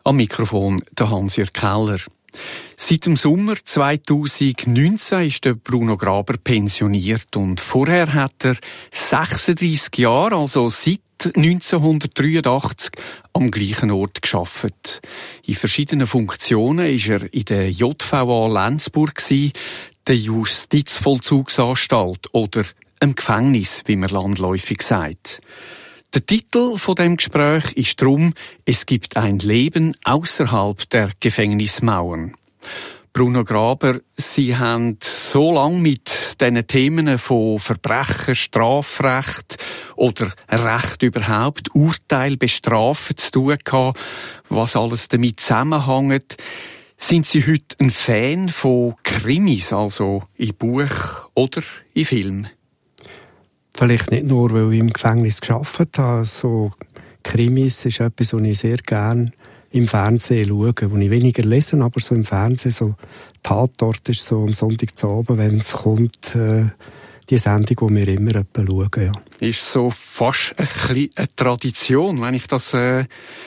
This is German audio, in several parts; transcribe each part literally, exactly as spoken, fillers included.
Am Mikrofon der Hans-Jürg Keller. Seit dem Sommer zweitausendneunzehn ist der Bruno Graber pensioniert und vorher hat er sechsunddreissig Jahre, also seit neunzehnhundertdreiundachtzig, am gleichen Ort gearbeitet. In verschiedenen Funktionen war er in der J V A Lenzburg, der Justizvollzugsanstalt oder im Gefängnis, wie man landläufig sagt. Der Titel von dem Gespräch ist drum: Es gibt ein Leben außerhalb der Gefängnismauern. Bruno Graber, Sie haben so lange mit diesen Themen von Verbrechen, Strafrecht oder Recht überhaupt, Urteil, Bestrafen zu tun gehabt, was alles damit zusammenhängt. Sind Sie heute ein Fan von Krimis, also in Buch oder in Film? Vielleicht nicht nur, weil ich im Gefängnis gearbeitet habe. So Krimis ist etwas, was ich sehr gerne im Fernsehen schaue. Wo ich weniger lese, aber so im Fernsehen, so Tatort ist so am Sonntagabend, wenn es kommt, äh, die Sendung, die wir immer schauen. Ja. Ist so fast ein bisschen eine Tradition, wenn ich das äh,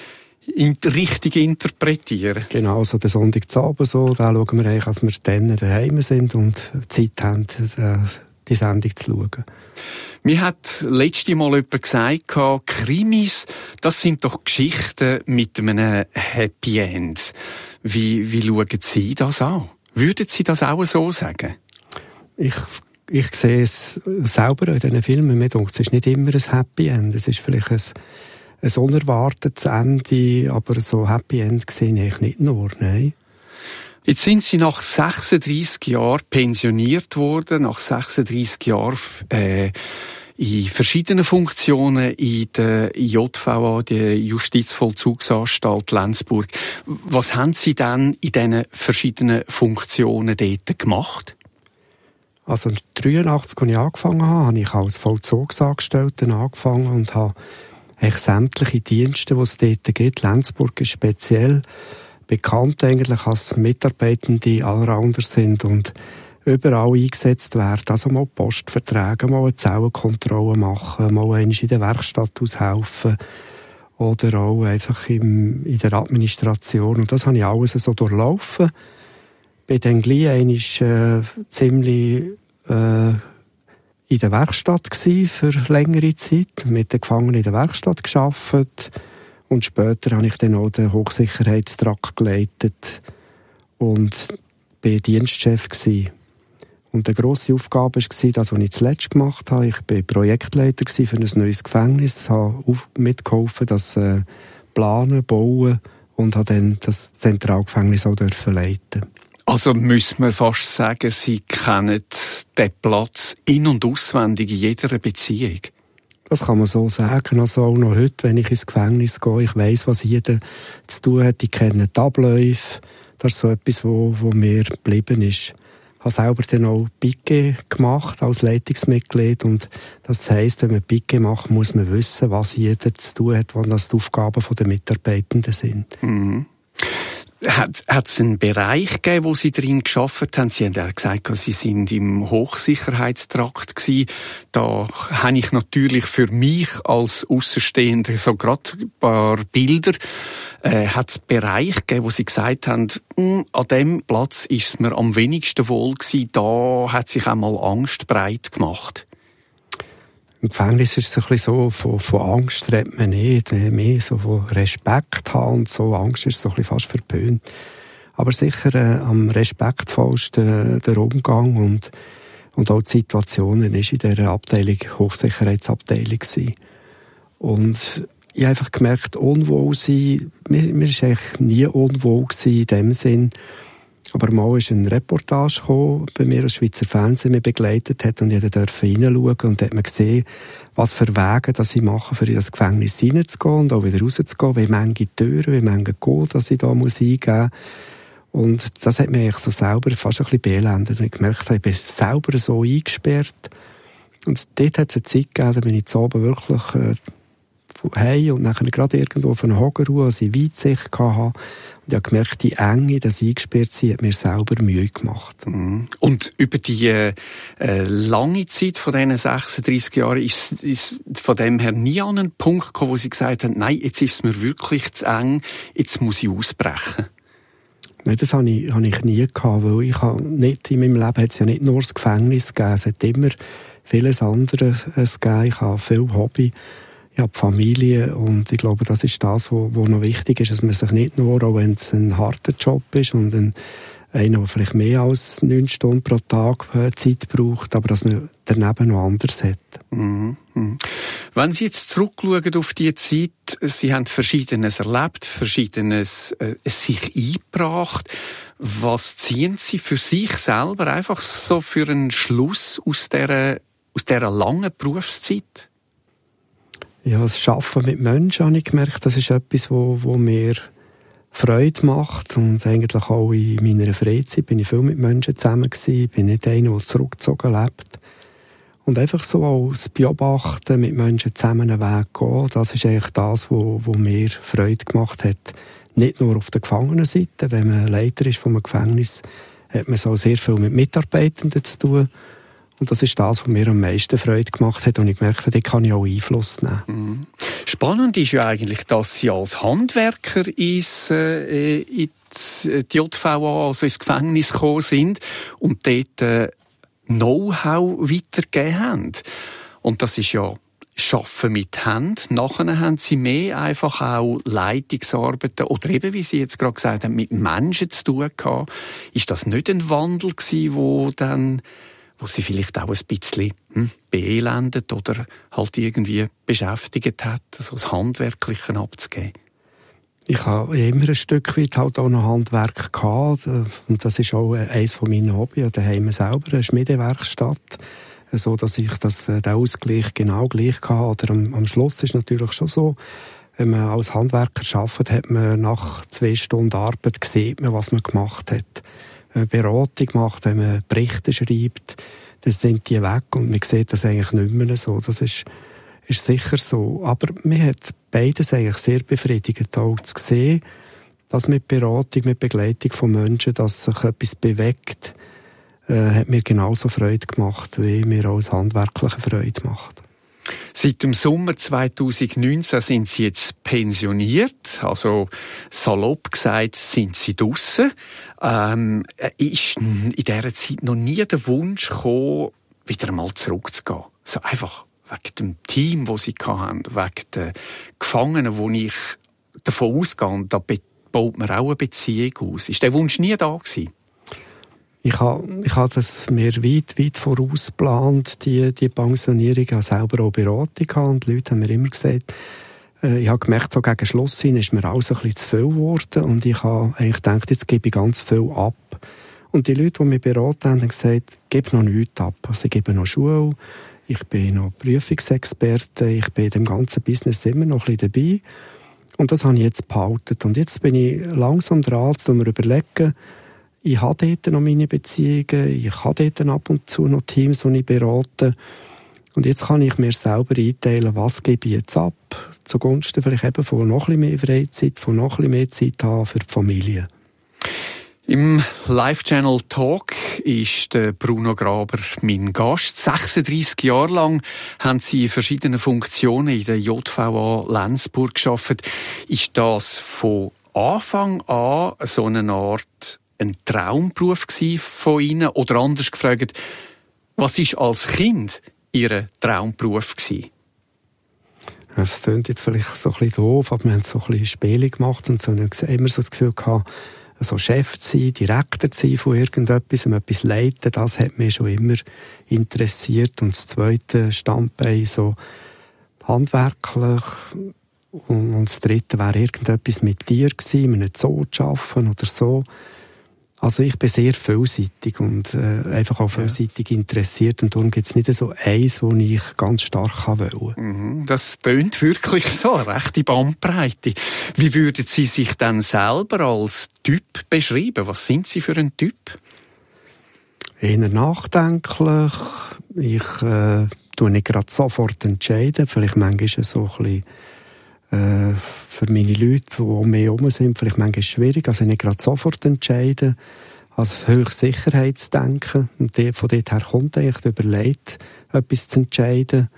in richtig interpretiere. Genau, so den Sonntagabend so, da schauen wir eigentlich, als wir dann daheim sind und Zeit haben, äh, die Sendung zu schauen. Mir hat letztes Mal jemand gesagt, Krimis, das sind doch Geschichten mit einem Happy End. Wie, wie schauen Sie das an? Würden Sie das auch so sagen? Ich, ich sehe es selber in diesen Filmen. Mir denkt, es ist nicht immer ein Happy End. Es ist vielleicht ein, ein unerwartetes Ende, aber so Happy End sehe ich nicht nur, nein. Jetzt sind Sie nach sechsunddreissig Jahren pensioniert worden, nach sechsunddreissig Jahren äh, in verschiedenen Funktionen in der J V A, der Justizvollzugsanstalt Lenzburg. Was haben Sie dann in diesen verschiedenen Funktionen dort gemacht? Also neunzehnhundertdreiundachtzig, als ich angefangen habe, habe ich als Vollzugsangestellter angefangen und habe eigentlich sämtliche Dienste, die es dort gibt. Lenzburg ist speziell bekannt eigentlich als Mitarbeitende aller anderen sind und überall eingesetzt werden. Also mal Postverträge, mal eine Zellenkontrolle machen, mal einmal in der Werkstatt aushelfen oder auch einfach im, in der Administration. Und das habe ich alles so durchlaufen. Bin dann gleich einmal, äh, ziemlich äh, in der Werkstatt gsi für längere Zeit, mit den Gefangenen in der Werkstatt gearbeitet. Und später habe ich dann auch den Hochsicherheitstrakt geleitet und war Dienstchef gewesen. Und eine grosse Aufgabe war das, was ich zuletzt gemacht habe. Ich war Projektleiter für ein neues Gefängnis, habe mitgeholfen, das äh, planen, bauen und habe dann das Zentralgefängnis auch dürfen leiten. Also müssen wir fast sagen, Sie kennen den Platz in- und auswendig in jeder Beziehung? Das kann man so sagen. Also auch noch heute, wenn ich ins Gefängnis gehe, ich weiss, was jeder zu tun hat. Ich kenne die Abläufe. Das ist so etwas, wo, wo mir geblieben ist. Ich habe selber dann auch Piquet gemacht als Leitungsmitglied. Und das heisst, wenn man Piquet macht, muss man wissen, was jeder zu tun hat, was die Aufgaben der Mitarbeitenden sind. Mhm. Hat, hat es einen Bereich gegeben, wo Sie drin gearbeitet haben? Sie haben ja gesagt, Sie sind im Hochsicherheitstrakt gewesen. Da habe ich natürlich für mich als Aussenstehender so gerade ein paar Bilder. Äh, hat es Bereich gegeben, wo Sie gesagt haben, an dem Platz ist es mir am wenigsten wohl gewesen, da hat sich einmal Angst breit gemacht? Im Gefängnis ist es ein bisschen so, von, von Angst redet man nicht, mehr so von Respekt haben und so. Angst ist so ein bisschen fast verpönt. Aber sicher äh, am respektvollsten äh, der Umgang und, und auch die Situationen ist in dieser Abteilung, Hochsicherheitsabteilung gewesen. Und ich habe einfach gemerkt, unwohl sein, mir, mir ist eigentlich nie unwohl gewesen in dem Sinn. Aber mal ist eine Reportage gekommen, bei mir als Schweizer Fernsehen mich begleitet hat und jeder durfte hineinschauen und da hat man gesehen, was für Wege dass ich mache, für in das Gefängnis hineinzugehen und auch wieder rauszugehen, wie viele Türen, wie viele Code, dass ich da muss eingeben muss. Und das hat mich eigentlich so selber fast ein bisschen beelendet. Und ich gemerkt habe, ich bin selber so eingesperrt. Und dort hat es eine Zeit gegeben, da bin ich zu oben wirklich äh, heim und nachher gerade irgendwo auf einer Hogerruhe, als ich Weitsicht hatte. Und ich habe gemerkt, die Enge, das Eingesperrtsein, hat mir selber Mühe gemacht. Mhm. Und über die äh, lange Zeit von diesen sechsunddreissig Jahren ist es von dem her nie an einen Punkt gekommen, wo Sie gesagt haben, nein, jetzt ist es mir wirklich zu eng, jetzt muss ich ausbrechen. Nein, das habe ich, habe ich nie gehabt, weil ich habe nicht, in meinem Leben hat es ja nicht nur das Gefängnis gegeben, es hat immer vieles anderes gegeben. Ich habe viel Hobby, ich habe Familie und ich glaube, das ist das, was noch wichtig ist, dass man sich nicht nur, auch wenn es ein harter Job ist und ein, einer, der vielleicht mehr als neun Stunden pro Tag Zeit braucht, aber dass man daneben noch anders hat. Mhm. Wenn Sie jetzt zurückschauen auf die Zeit, Sie haben Verschiedenes erlebt, Verschiedenes äh, sich eingebracht. Was ziehen Sie für sich selber einfach so für einen Schluss aus dieser, aus dieser langen Berufszeit? Ja, das Arbeiten mit Menschen habe ich gemerkt, das ist etwas, wo, wo mir Freude macht und eigentlich auch in meiner Freizeit bin ich viel mit Menschen zusammen gewesen, bin nicht einer, der zurückgezogen lebt. Und einfach so als Beobachten, mit Menschen zusammen einen Weg gehen, das ist eigentlich das, was mir Freude gemacht hat. Nicht nur auf der Gefangenenseite, wenn man Leiter ist von einem Gefängnis, hat man so sehr viel mit Mitarbeitenden zu tun. Und das ist das, was mir am meisten Freude gemacht hat. Und ich merke, da kann ich auch Einfluss nehmen. Mhm. Spannend ist ja eigentlich, dass Sie als Handwerker ins, äh, in die J V A, also ins Gefängnis gekommen sind und dort äh, Know-how weitergegeben haben. Und das ist ja Arbeiten mit Händen. Nachher haben Sie mehr einfach auch Leitungsarbeiten oder eben, wie Sie jetzt gerade gesagt haben, mit Menschen zu tun gehabt. Ist das nicht ein Wandel gewesen, wo dann wo Sie vielleicht auch ein bisschen hm, beelendet oder halt irgendwie beschäftigt hat, so das Handwerkliche abzugeben? Ich habe immer ein Stück weit halt auch noch Handwerk gehabt. Und das ist auch eines von meinen Hobbys. Daheim selber eine Schmiedewerkstatt. So, dass ich das, den Ausgleich genau gleich hatte. Oder am, am Schluss ist es natürlich schon so, wenn man als Handwerker arbeitet, hat man nach zwei Stunden Arbeit sieht man, was man gemacht hat. Wenn man Beratung macht, wenn man Berichte schreibt, dann sind die weg und man sieht das eigentlich nicht mehr so. Das ist, ist sicher so. Aber mir hat beides eigentlich sehr befriedigend, auch zu sehen, dass mit Beratung, mit Begleitung von Menschen, dass sich etwas bewegt, äh, hat mir genauso Freude gemacht, wie mir auch das Handwerkliche Freude macht. Seit dem Sommer zweitausendneunzehn sind Sie jetzt pensioniert, also salopp gesagt sind Sie draussen. Ähm, ist in dieser Zeit noch nie der Wunsch gekommen, wieder einmal zurückzugehen? So einfach wegen dem Team, das Sie hatten, wegen den Gefangenen, wo ich davon ausgehe, und da baut man auch eine Beziehung aus. Ist der Wunsch nie da gewesen? Ich habe, ich habe das mir weit, weit voraus geplant, die, die Pensionierung. Ich habe selber auch Beratung gehabt und die Leute haben mir immer gesagt, äh, ich habe gemerkt, so gegen Schluss hin ist mir alles ein bisschen zu viel geworden und ich habe eigentlich gedacht, jetzt gebe ich ganz viel ab. Und die Leute, die mich beraten haben, haben gesagt, gib noch nichts ab. Also ich gebe noch Schule, ich bin noch Prüfungsexperte, ich bin in dem ganzen Business immer noch ein bisschen dabei. Und das habe ich jetzt behalten. Und jetzt bin ich langsam dran, um mir zu überlegen, ich habe dort noch meine Beziehungen, ich habe dort ab und zu noch Teams, die ich berate. Und jetzt kann ich mir selber einteilen, was gebe ich jetzt ab, zugunsten vielleicht eben von noch ein bisschen mehr Freizeit, von noch ein bisschen mehr Zeit haben für die Familie. Im Live-Channel Talk ist Bruno Graber mein Gast. sechsunddreissig Jahre lang haben Sie in verschiedenen Funktionen in der J V A Lenzburg gearbeitet. Ist das von Anfang an so eine Art ein Traumberuf von Ihnen? Oder anders gefragt, was war als Kind Ihr Traumberuf gewesen? Das klingt jetzt vielleicht so ein bisschen doof, aber wir haben so ein bisschen Spiele gemacht und so. Ich habe immer so das Gefühl gehabt, so Chef zu sein, Direktor zu sein von irgendetwas, etwas leiten, das hat mich schon immer interessiert. Und das zweite Standbein so handwerklich. Und das dritte wäre irgendetwas mit Tieren gewesen, in einem Zoo zu arbeiten oder so. Also ich bin sehr vielseitig und äh, einfach auch vielseitig interessiert und darum gibt es nicht so eins, wo ich ganz stark wollte. Mhm, das tönt wirklich so, eine rechte Bandbreite. Wie würden Sie sich dann selber als Typ beschreiben? Was sind Sie für ein Typ? Eher nachdenklich. Ich äh, tue nicht gerade sofort entscheiden. Vielleicht manchmal so ein bisschen Äh, für meine Leute, die um mich herum sind, vielleicht manchmal schwierig, also nicht gerade sofort entscheiden, also höchst Sicherheitsdenken, und von dort her kommt eigentlich überlegt, etwas zu entscheiden.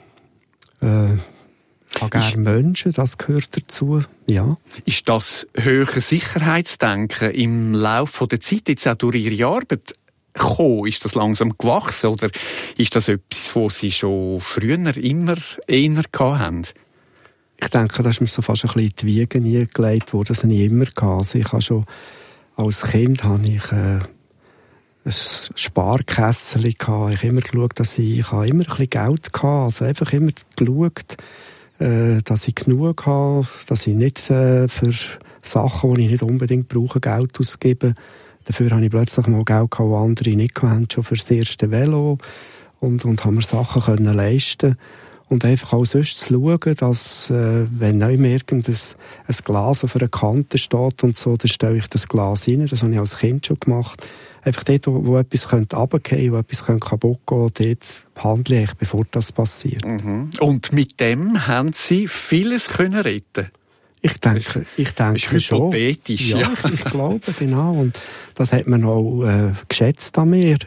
Äh, ich habe gerne Menschen, das gehört dazu, ja. Ist das höhere Sicherheitsdenken im Laufe der Zeit, jetzt auch durch Ihre Arbeit, gekommen? Ist das langsam gewachsen oder ist das etwas, was Sie schon früher immer eher hatten? Ich denke, das ist mir so fast ein bisschen in die Wiege eingelegt worden, das habe ich immer gehabt. Also ich habe schon, als Kind habe ich äh, ein Sparkässeli gehabt. Ich habe immer geschaut, dass ich, ich habe immer ein bisschen Geld gehabt. Also einfach immer geschaut, äh, dass ich genug habe, dass ich nicht äh, für Sachen, die ich nicht unbedingt brauche, Geld ausgebe. Dafür habe ich plötzlich mal Geld gehabt, die andere nicht hatten, schon für das erste Velo. Und, und haben mir Sachen können leisten. Und einfach auch sonst zu schauen, dass, äh, wenn nicht mehr irgendein ein Glas auf einer Kante steht und so, dann stelle ich das Glas rein. Das habe ich als Kind schon gemacht. Einfach dort, wo, wo etwas runterfallen könnte, wo etwas kaputt gehen könnte, dort handle ich, bevor das passiert. Mhm. Und mit dem haben Sie vieles können retten? Ich denke, ich denke ist schon. Hypothetisch, ja. ja. Ich, ich glaube, genau. Und das hat man auch äh, geschätzt an mir.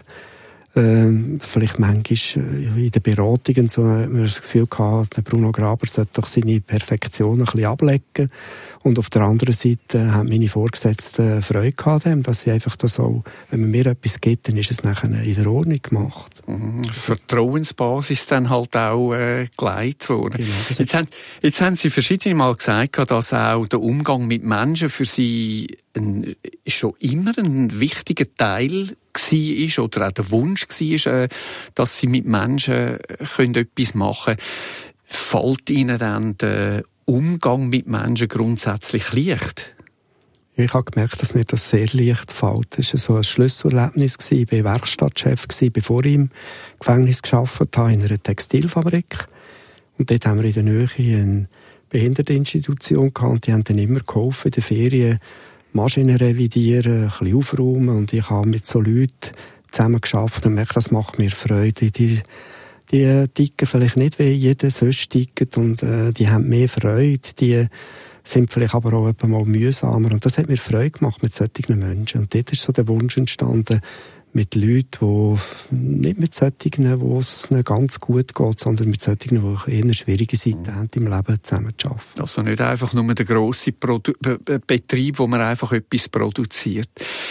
Ähm, vielleicht manchmal in den Beratungen so hat man das Gefühl gehabt, der Bruno Graber sollte doch seine Perfektion ein bisschen ablegen. Und auf der anderen Seite haben meine Vorgesetzten Freude gehabt, dass sie einfach das auch, wenn man mir etwas gibt, dann ist es nachher in der Ordnung gemacht. Mhm. Vertrauensbasis dann halt auch äh, geleitet worden. Genau, jetzt, haben, jetzt haben Sie verschiedene Mal gesagt, dass auch der Umgang mit Menschen für Sie ein, schon immer ein wichtiger Teil war oder auch der Wunsch war, dass Sie mit Menschen können etwas machen können. Fällt Ihnen dann der Umgang mit Menschen grundsätzlich leicht? Ich habe gemerkt, dass mir das sehr leicht fällt. Das war so ein Schlüsselerlebnis. Ich war Werkstattchef, bevor ich im Gefängnis gearbeitet habe, in einer Textilfabrik. Und dort haben wir in der Nähe eine Behinderteninstitution gehabt. Und die haben dann immer geholfen, in den Ferien Maschinen revidieren, ein bisschen aufräumen. Und ich habe mit so Leuten zusammen gearbeitet und merke, das macht mir Freude. Die, die ticken vielleicht nicht, wie jeder sonst tickt. Und äh, die haben mehr Freude. Die sind vielleicht aber auch mal mühsamer. Und das hat mir Freude gemacht mit solchen Menschen. Und dort ist so der Wunsch entstanden, mit Leuten, die nicht mit solchen, wo es ihnen ganz gut geht, sondern mit solchen, die eher schwierige Seiten haben im Leben, zusammen zu arbeiten. Also nicht einfach nur der grosse Produ- Be- Betrieb, wo man einfach etwas produziert.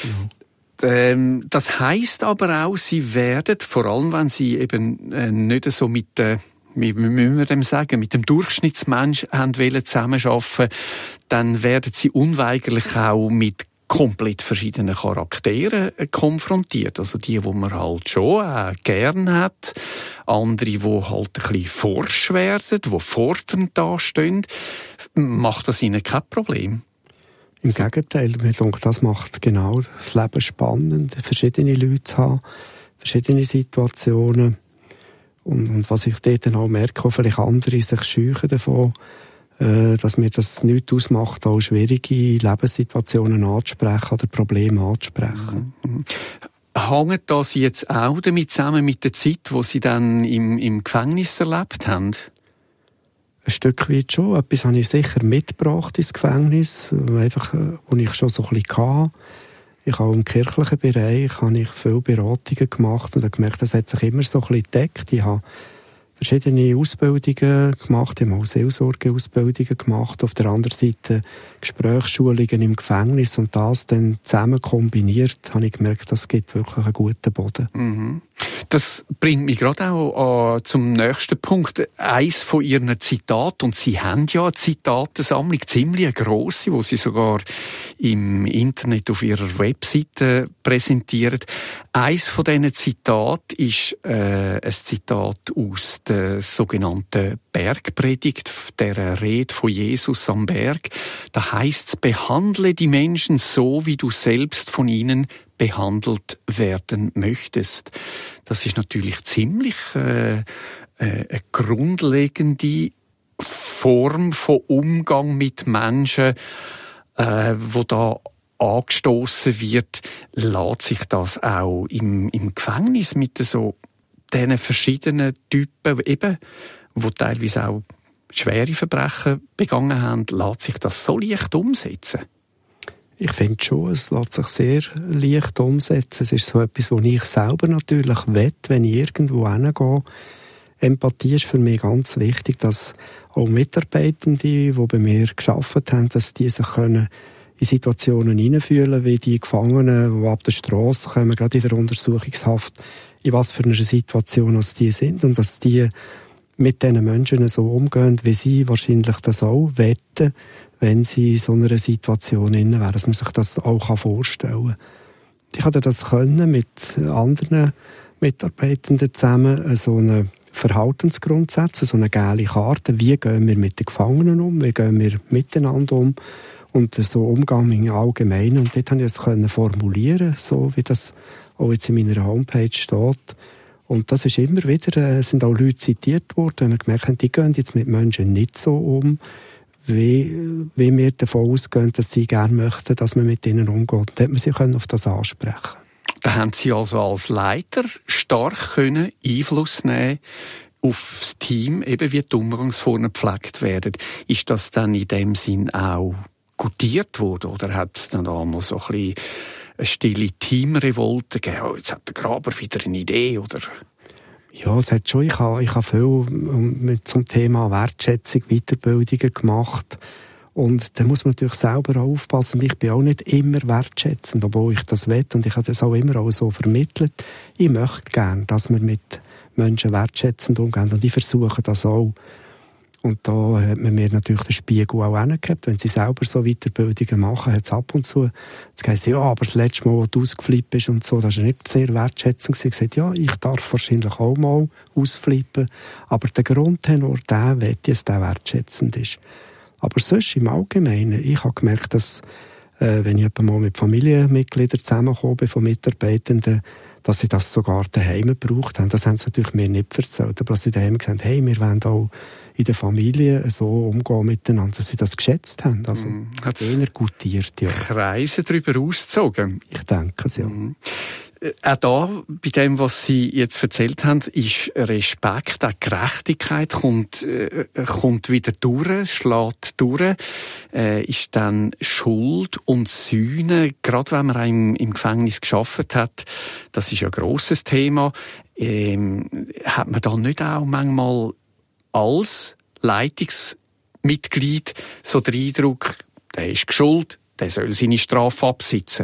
Ja. Ähm, das heisst aber auch, Sie werden, vor allem wenn Sie eben äh, nicht so mit äh, wie müssen wir dem sagen, mit dem Durchschnittsmensch haben wollen zusammenarbeiten, dann werden Sie unweigerlich auch mit komplett verschiedenen Charakteren konfrontiert. Also die, die man halt schon äh, gern hat, andere, die halt ein bisschen forsch werden, die fordernd dastehen. Macht das Ihnen kein Problem? Im Gegenteil, mir denke, das macht genau das Leben spannend, verschiedene Leute zu haben, verschiedene Situationen. Und, und was ich dort dann auch merke, auch vielleicht andere sich scheuchen davon, äh, dass mir das nichts ausmacht, auch schwierige Lebenssituationen anzusprechen oder Probleme anzusprechen. Mhm. Hängt das jetzt auch damit zusammen mit der Zeit, die Sie dann im, im Gefängnis erlebt haben? Ein Stück weit schon. Etwas habe ich sicher mitgebracht ins Gefängnis, einfach, wo ich schon so ein bisschen hatte. Ich habe im kirchlichen Bereich habe ich viele Beratungen gemacht und habe gemerkt, das hat sich immer so ein bisschen gedeckt. Ich habe verschiedene Ausbildungen gemacht, ich habe auch Seelsorgeausbildungen gemacht, auf der anderen Seite Gesprächsschulungen im Gefängnis und das dann zusammen kombiniert, habe ich gemerkt, das gibt wirklich einen guten Boden. Mhm. Das bringt mich gerade auch äh, zum nächsten Punkt. Eins von Ihren Zitaten, und Sie haben ja eine Zitatensammlung, ziemlich eine grosse, die Sie sogar im Internet auf Ihrer Webseite präsentieren. Eins von diesen Zitaten ist äh, ein Zitat aus der sogenannten Bergpredigt, der Rede von Jesus am Berg. Da heisst es: Behandle die Menschen so, wie du selbst von ihnen behandelt werden möchtest. Das ist natürlich ziemlich äh, äh, eine grundlegende Form von Umgang mit Menschen, äh, wo da angestoßen wird. Lässt sich das auch im, im Gefängnis mit so diesen verschiedenen Typen, eben, wo teilweise auch schwere Verbrechen begangen haben, lässt sich das so leicht umsetzen? Ich finde schon, es lässt sich sehr leicht umsetzen. Es ist so etwas, was ich selber natürlich will, wenn ich irgendwo hingehe. Empathie ist für mich ganz wichtig, dass auch Mitarbeitende, die bei mir gearbeitet haben, dass die sich können in Situationen hineinfühlen, wie die Gefangenen, die ab der Strasse kommen, gerade in der Untersuchungshaft, in was für einer Situation als die sind und dass die mit diesen Menschen so umgehen, wie sie wahrscheinlich das auch wetten, wenn sie in so einer Situation inne wären, dass man sich das auch vorstellen kann. Ich hatte das können mit anderen Mitarbeitenden zusammen, so eine Verhaltensgrundsätze, so eine gelbe Karte, wie gehen wir mit den Gefangenen um, wie gehen wir miteinander um und so Umgang im Allgemeinen. Und dort konnte ich das formulieren, so wie das auch jetzt in meiner Homepage steht. Und das ist immer wieder, äh, sind auch Leute zitiert worden, wenn wir gemerkt haben, die gehen jetzt mit Menschen nicht so um, wie, wie wir davon ausgehen, dass sie gerne möchten, dass man mit ihnen umgeht. Da hat man sie können auf das ansprechen. Da haben Sie also als Leiter stark können Einfluss nehmen auf das Team, eben wie die Umgangsformen gepflegt werden. Ist das dann in dem Sinn auch gutiert worden oder hat es dann einmal so ein bisschen eine stille Teamrevolte gegeben? Oh, jetzt hat der Graber wieder eine Idee, oder? Ja, es hat schon. Ich habe, ich habe viel mit zum Thema Wertschätzung, Weiterbildungen gemacht. Und da muss man natürlich selber auch aufpassen. Ich bin auch nicht immer wertschätzend, obwohl ich das will. Und ich habe das auch immer auch so vermittelt. Ich möchte gerne, dass wir mit Menschen wertschätzend umgehen. Und ich versuche das auch. Und da hat man mir natürlich den Spiegel auch hingegeben. Wenn sie selber so Weiterbildungen machen, hat es ab und zu jetzt heisst, ja, aber das letzte Mal, wo du ausgeflippt bist und so, das war nicht sehr wertschätzend. Sie hat gesagt, ja, ich darf wahrscheinlich auch mal ausflippen. Aber der Grundtenor, der will dass der wertschätzend ist. Aber sonst im Allgemeinen, ich habe gemerkt, dass, äh, wenn ich etwa mal mit Familienmitgliedern zusammenkomme, von Mitarbeitenden, dass sie das sogar daheim gebraucht haben. Das haben sie natürlich mir nicht erzählt. Aber dass sie daheim gesagt haben, hey, wir wollen auch in der Familie so umgehen miteinander, dass sie das geschätzt haben. Also, mm, eher gutiert, ja. Kreise darüber ausgezogen? Ich denke es, ja. Mm. Auch da, bei dem, was Sie jetzt erzählt haben, ist Respekt, auch Gerechtigkeit kommt, äh, kommt wieder durch, es schlägt durch, äh, ist dann Schuld und Sühne, gerade wenn man einem im Gefängnis gearbeitet hat, das ist ja ein grosses Thema, ähm, hat man da nicht auch manchmal als Leitungsmitglied so den Eindruck, der ist geschuld, der soll seine Strafe absitzen?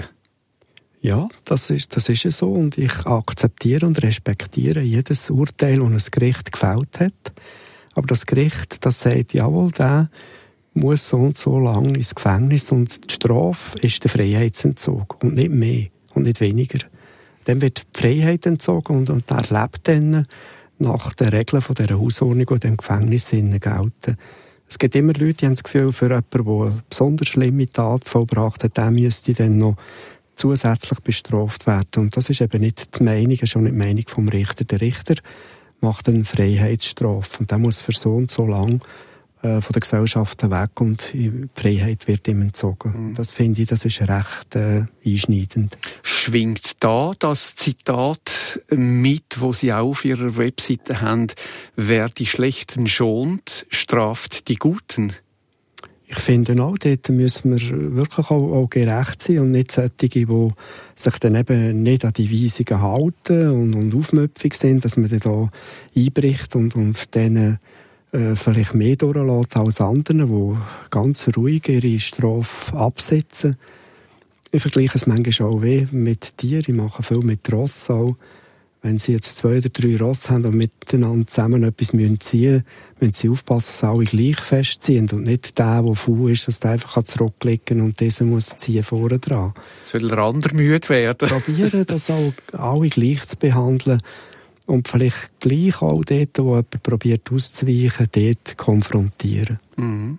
Ja, das ist, das ist so und ich akzeptiere und respektiere jedes Urteil, das ein Gericht gefällt hat. Aber das Gericht, das sagt, jawohl, der muss so und so lang ins Gefängnis und die Strafe ist der Freiheitsentzug und nicht mehr und nicht weniger. Dann wird die Freiheit entzogen und, und er lebt dann nach den Regeln von dieser Hausordnung, die in dem Gefängnis gelten. Es gibt immer Leute, die haben das Gefühl, für jemanden, der eine besonders schlimme Tat vollbracht hat, der müsste dann noch zusätzlich bestraft werden. Und das ist eben nicht die Meinung, schon nicht die Meinung vom Richter. Der Richter macht eine Freiheitsstrafe. Und der muss für so und so lang äh, von der Gesellschaft weg und die Freiheit wird ihm entzogen. Mhm. Das finde ich, das ist recht äh, einschneidend. Schwingt da das Zitat mit, wo Sie auch auf Ihrer Webseite haben, wer die Schlechten schont, straft die Guten? Ich finde auch, dort müssen wir wirklich auch, auch gerecht sein und nicht solche, die sich dann eben nicht an die Weisungen halten und, und aufmüpfig sind, dass man dann da einbricht und, und denen äh, vielleicht mehr durchlässt als anderen, die ganz ruhig ihre Strafe absetzen. Ich vergleiche es manchmal auch weh mit Tieren. Ich mache viel mit Ross auch. Wenn Sie jetzt zwei oder drei Ross haben und miteinander zusammen etwas ziehen müssen, müssen Sie aufpassen, dass alle gleich festziehen und nicht der, der faul ist, dass der einfach zurücklegen und dieser muss ziehen vorne dran. Soll der andere müde werden? Probieren, das auch alle gleich zu behandeln und vielleicht gleich auch dort, wo jemand probiert auszuweichen, dort konfrontieren. Mhm.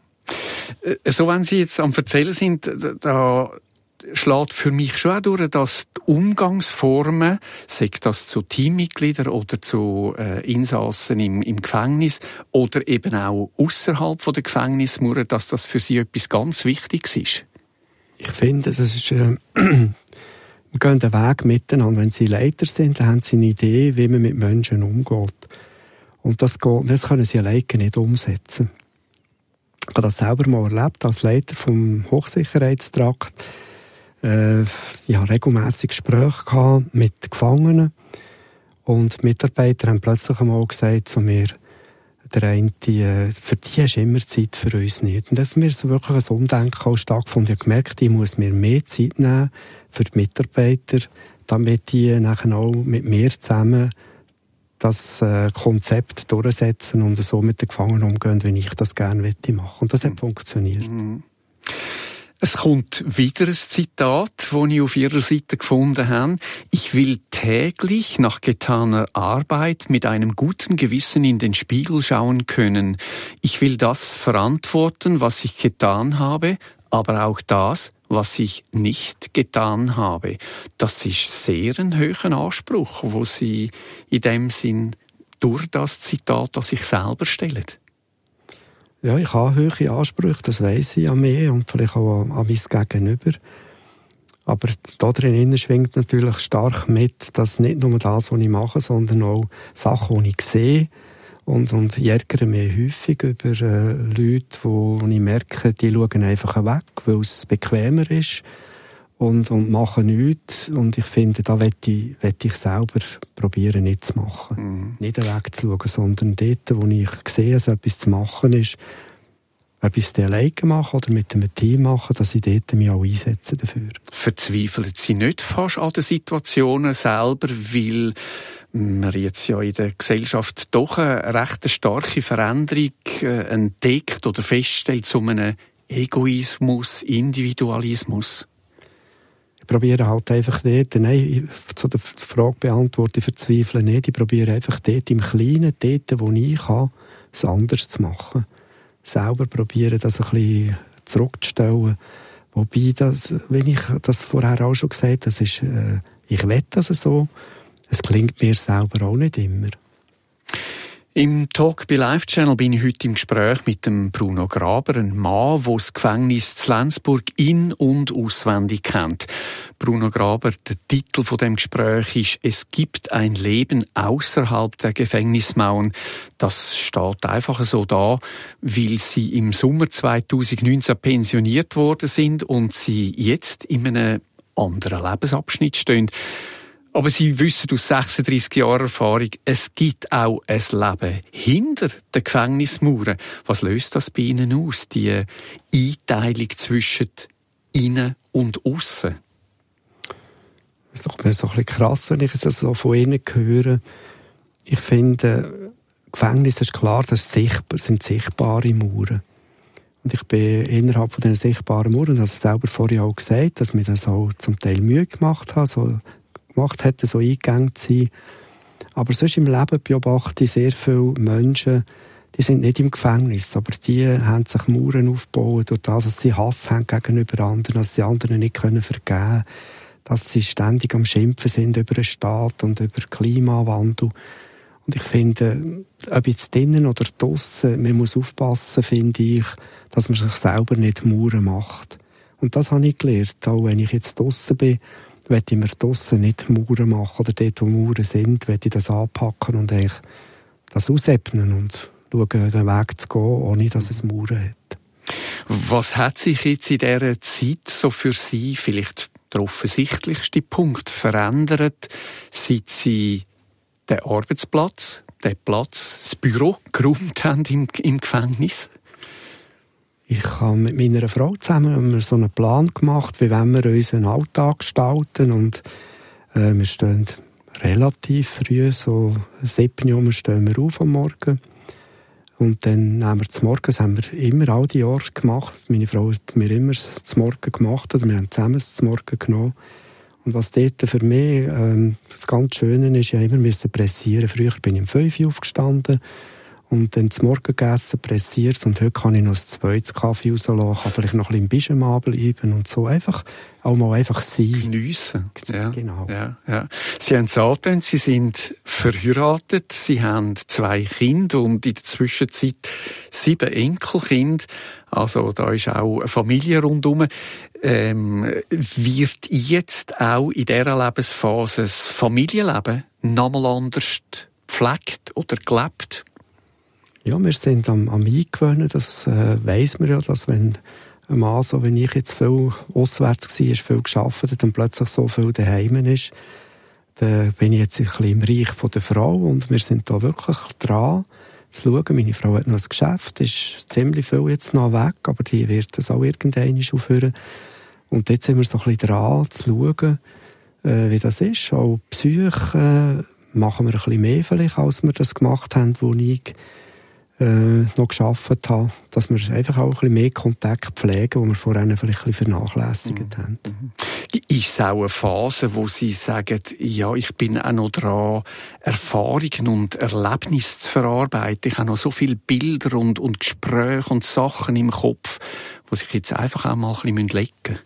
So, wenn Sie jetzt am Erzählen sind, da schlägt für mich schon auch durch, dass die Umgangsformen, sei das zu Teammitgliedern oder zu äh, Insassen im, im Gefängnis oder eben auch außerhalb der Gefängnismauern, dass das für sie etwas ganz Wichtiges ist. Ich finde, das ist, äh, wir gehen den Weg miteinander. Wenn Sie Leiter sind, dann haben Sie eine Idee, wie man mit Menschen umgeht. Und das, geht, das können Sie alleine nicht umsetzen. Ich habe das selber mal erlebt, als Leiter vom Hochsicherheitstrakt. Äh, ich hatte regelmässig Gespräche gehabt mit Gefangenen. Und die Mitarbeiter haben plötzlich einmal gesagt zu mir, der eine, die, für die hast du immer Zeit, für uns nicht. Und da hat mir so wirklich ein Umdenken auch stattgefunden. Ich habe gemerkt, ich muss mir mehr Zeit nehmen für die Mitarbeiter, damit die nachher auch mit mir zusammen das äh, Konzept durchsetzen und so mit den Gefangenen umgehen, wie ich das gerne machen möchte. Und das hat mhm. funktioniert. Mhm. Es kommt wieder ein Zitat, das ich auf Ihrer Seite gefunden habe. Ich will täglich nach getaner Arbeit mit einem guten Gewissen in den Spiegel schauen können. Ich will das verantworten, was ich getan habe, aber auch das, was ich nicht getan habe. Das ist sehr ein hoher Anspruch, wo Sie in dem Sinn durch das Zitat an sich selber stellen. Ja, ich habe hohe Ansprüche, das weiss ich an mich und vielleicht auch an, an mein Gegenüber. Aber da drin schwingt natürlich stark mit, dass nicht nur das, was ich mache, sondern auch Sachen, die ich sehe. Und, und ich ärgere mich häufig über äh, Leute, wo, wo ich merke, die schauen einfach weg, weil es bequemer ist und, und machen nichts. Und ich finde, da möchte ich, möchte ich selber probieren, nicht zu machen. Mhm. Nicht wegzuschauen, sondern dort, wo ich sehe, dass etwas zu machen ist, etwas alleine machen oder mit einem Team machen, dass ich dort mich auch einsetze dafür. Verzweifeln Sie nicht fast an den Situationen selber, weil man jetzt ja in der Gesellschaft doch eine recht starke Veränderung entdeckt oder feststellt zu einem Egoismus, Individualismus? Ich probiere halt einfach dort, nein, zu der Frage beantworte ich verzweifle nicht, ich probiere einfach dort im Kleinen, dort, wo ich kann, es anders zu machen. Selber probieren, das ein bisschen zurückzustellen. Wobei, das, wenn ich das vorher auch schon gesagt habe, das ist, äh, ich will das so, es klingt mir selber auch nicht immer. Im Talk bei Live Channel bin ich heute im Gespräch mit dem Bruno Graber, einem Mann, der das Gefängnis zu Lenzburg in- und auswendig kennt. Bruno Graber, der Titel von dem Gespräch ist «Es gibt ein Leben außerhalb der Gefängnismauern». Das steht einfach so da, weil Sie im Sommer zweitausendneunzehn pensioniert worden sind und Sie jetzt in einem anderen Lebensabschnitt stehen. Aber Sie wissen aus sechsunddreissig Jahren Erfahrung, es gibt auch ein Leben hinter den Gefängnismauern. Was löst das bei Ihnen aus, die Einteilung zwischen innen und aussen? Das ist doch mir so ein bisschen krass, wenn ich das so von Ihnen höre. Ich finde, Gefängnis ist klar, das sind sichtbare Mauern. Und ich bin innerhalb von diesen sichtbaren Mauern, und habe es selber vorher auch gesagt, dass mir das auch zum Teil Mühe gemacht hat, so gemacht hätte, so eingegangen zu sein. Aber sonst im Leben beobachte ich sehr viele Menschen, die sind nicht im Gefängnis, aber die haben sich Mauern aufgebaut durch das, dass sie Hass haben gegenüber anderen, dass sie anderen nicht können vergeben können, dass sie ständig am Schimpfen sind über den Staat und über den Klimawandel. Und ich finde, ob jetzt drinnen oder draussen, man muss aufpassen, finde ich, dass man sich selber nicht Mauern macht. Und das habe ich gelernt, auch wenn ich jetzt draussen bin, will ich mir draussen nicht Mauern machen oder dort, wo Mauern sind, will ich das anpacken und eigentlich das ausebnen und schauen, den Weg zu gehen, ohne dass es Mauern hat. Was hat sich jetzt in dieser Zeit so für Sie vielleicht der offensichtlichste Punkt verändert, seit Sie den Arbeitsplatz, den Platz, das Büro geräumt haben im, im Gefängnis? Ich habe mit meiner Frau zusammen so einen Plan gemacht, wie wollen wir unseren Alltag gestalten. Und äh, wir stehen relativ früh, so sieben Uhr stehen wir auf am Morgen. Und dann nehmen wir zum Morgen, das haben wir immer all die Jahre gemacht. Meine Frau hat mir immer zum Morgen gemacht, oder wir haben zusammen zum Morgen genommen. Und was dort für mich ähm, das ganz Schöne ist, ja immer müssen pressieren. Früher bin ich um fünf Uhr aufgestanden und dann zum Morgen gegessen, pressiert, und heute kann ich noch ein zweites Kaffee rauslassen, kann vielleicht noch ein bisschen im Pyjama bleiben und so einfach, auch mal einfach sein. Geniessen. Ja, genau. Ja, ja. Sie haben es angetönt, Sie sind verheiratet, Sie haben zwei Kinder und in der Zwischenzeit sieben Enkelkinder. Also da ist auch eine Familie rundherum. Ähm, wird jetzt auch in dieser Lebensphase das Familienleben nochmal anders gepflegt oder gelebt? Ja, wir sind am, am Eingewöhnen, das äh, weiss man ja, dass wenn ein Mann, so wie ich jetzt viel auswärts war, viel gearbeitet hat und plötzlich so viel daheim ist, dann bin ich jetzt ein bisschen im Reich von der Frau und wir sind da wirklich dran zu schauen. Meine Frau hat noch ein Geschäft, ist ziemlich viel jetzt noch weg, aber die wird das auch irgendwann aufhören. Und jetzt sind wir so ein bisschen dran zu schauen, äh, wie das ist. Auch Psyche äh, machen wir ein bisschen mehr vielleicht, als wir das gemacht haben, wo ich äh, noch gearbeitet habe. Dass wir einfach auch ein bisschen mehr Kontakt pflegen, wo wir vorher vielleicht ein bisschen vernachlässigt mhm. haben. Ist es auch eine Phase, wo Sie sagen, ja, ich bin auch noch dran, Erfahrungen und Erlebnisse zu verarbeiten. Ich habe noch so viele Bilder und, und Gespräche und Sachen im Kopf, die sich jetzt einfach auch mal ein bisschen legen müssen.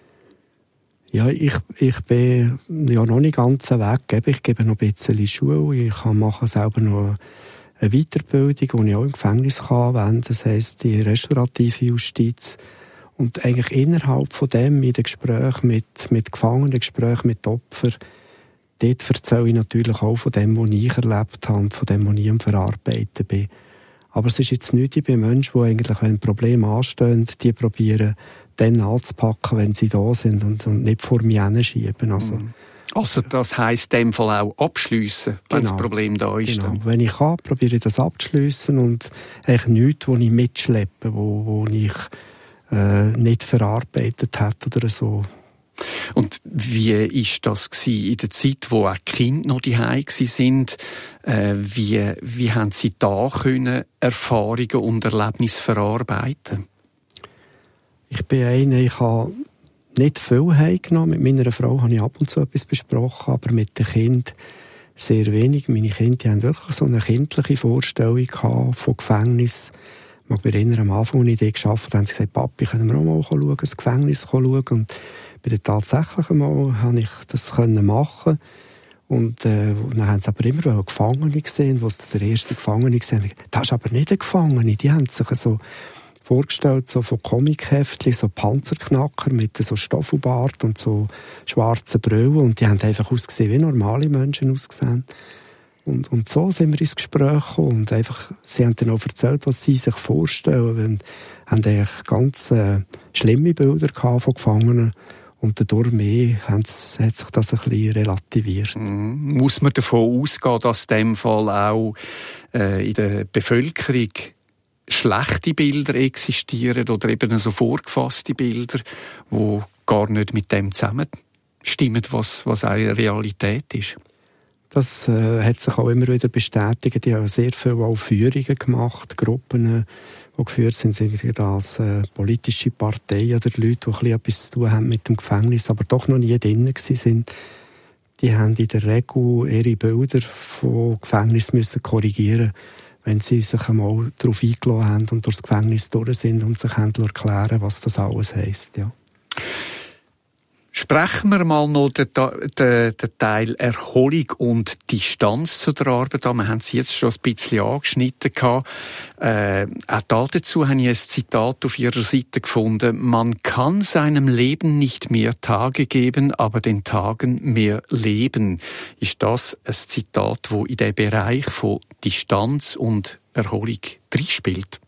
Ja, ich, ich bin ja noch nicht ganz weg. Ich gebe noch ein bisschen Schule. Ich mache selber noch eine Weiterbildung, die ich auch im Gefängnis anwenden kann. Das heisst, die restaurative Justiz. Und eigentlich innerhalb von dem, in den Gesprächen mit, mit Gefangenen, Gesprächen mit Opfern, dort erzähle ich natürlich auch von dem, was ich erlebt habe und von dem, was ich am Verarbeiten bin. Aber es ist jetzt nicht, ich bin Mensch, die eigentlich, wenn Probleme anstehen, die probieren, dann anzupacken, wenn sie da sind und, und nicht vor mir hinschieben. Also, also das heisst in dem Fall auch abschliessen, wenn genau, das Problem da ist. Genau. Wenn ich kann, probiere ich das abzuschliessen und eigentlich nichts, was ich mitschleppe, wo, wo ich äh, nicht verarbeitet habe oder so. Und wie war das gewesen in der Zeit, wo auch die Kinder noch zu Hause sind? Äh, wie, wie haben Sie da können Erfahrungen und Erlebnisse verarbeiten? Ich bin einer, ich habe nicht viel heimgenommen. Mit meiner Frau habe ich ab und zu etwas besprochen, aber mit den Kindern sehr wenig. Meine Kinder die haben wirklich so eine kindliche Vorstellung gehabt von Gefängnis. Ich mag mich erinnern, am Anfang, als ich dort gearbeitet habe, haben sie gesagt, Papi, können wir auch mal schauen, das Gefängnis schauen. Und bei der tatsächlich einmal habe ich das machen. Und äh, dann haben sie aber immer Gefangene gesehen, wo sie den ersten Gefangenen gesehen haben. Das ist aber nicht ein Gefangene. Die haben sich so vorgestellt, so von Comicheftchen, so Panzerknacker mit so Stoffelbart und so schwarzen Brillen. Und die haben einfach ausgesehen, wie normale Menschen ausgesehen. Und, und so sind wir ins Gespräch gekommen. Und einfach, sie haben dann auch erzählt, was sie sich vorstellen. Wir haben eigentlich ganz äh, schlimme Bilder gehabt von Gefangenen. Und dadurch mehr hat sich das ein bisschen relativiert. Mm. Muss man davon ausgehen, dass in diesem Fall auch äh, in der Bevölkerung schlechte Bilder existieren oder eben so vorgefasste Bilder, die gar nicht mit dem zusammenstimmen, was, was eine Realität ist? Das äh, hat sich auch immer wieder bestätigt. Die haben sehr viele auch Führungen gemacht, Gruppen, die geführt sind, sind das äh, politische Parteien oder Leute, die etwas zu tun haben mit dem Gefängnis, aber doch noch nie drin sind. Die haben in der Regel ihre Bilder von Gefängnis müssen korrigieren, wenn sie sich einmal darauf eingelassen haben und durchs Gefängnis durch sind und sich erklären, was das alles heisst. Ja. Sprechen wir mal noch den, den, den Teil Erholung und Distanz zu der Arbeit an. Wir haben es jetzt schon ein bisschen angeschnitten. Äh, auch dazu habe ich ein Zitat auf Ihrer Seite gefunden. Man kann seinem Leben nicht mehr Tage geben, aber den Tagen mehr Leben. Ist das ein Zitat, das in den Bereich von Distanz und Erholung drinspielt?